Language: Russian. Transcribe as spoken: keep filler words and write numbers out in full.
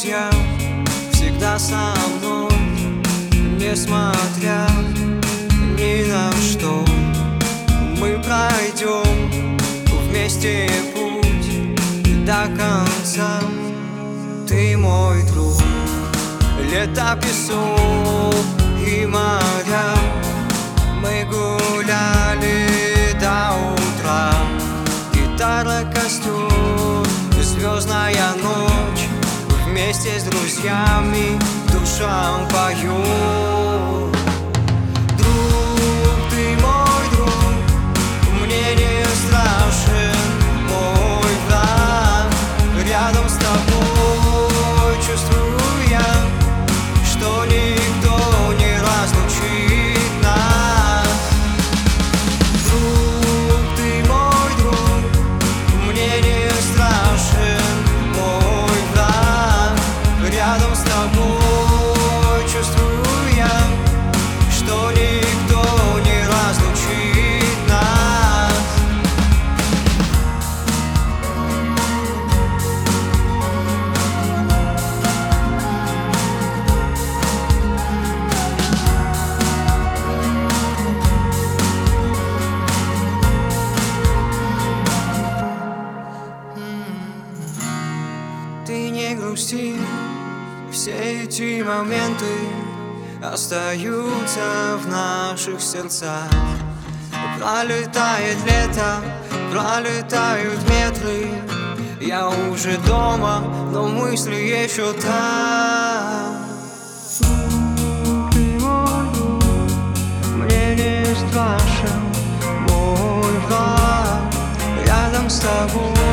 друзья всегда со мной, несмотря ни на что. Мы пройдем вместе путь до конца. Ты мой друг, лето, песок и моря. Мы гуляли до утра. Гитара, костер, звездная ночь. Вместе с друзьями душам поют. Друг, ты мой друг, мне не страшен мой враг. Рядом с тобой чувствую я, что никто не разлучит нас. Друг, ты мой друг, мне не страшен мой враг. Рядом с тобой чувствую я, что никто не разлучит нас. Ты не грусти, все эти моменты остаются в наших сердцах. Пролетает лето, пролетают метры. Я уже дома, но мысли еще там. Ты мой друг, мне не страшен мой враг. Рядом с тобой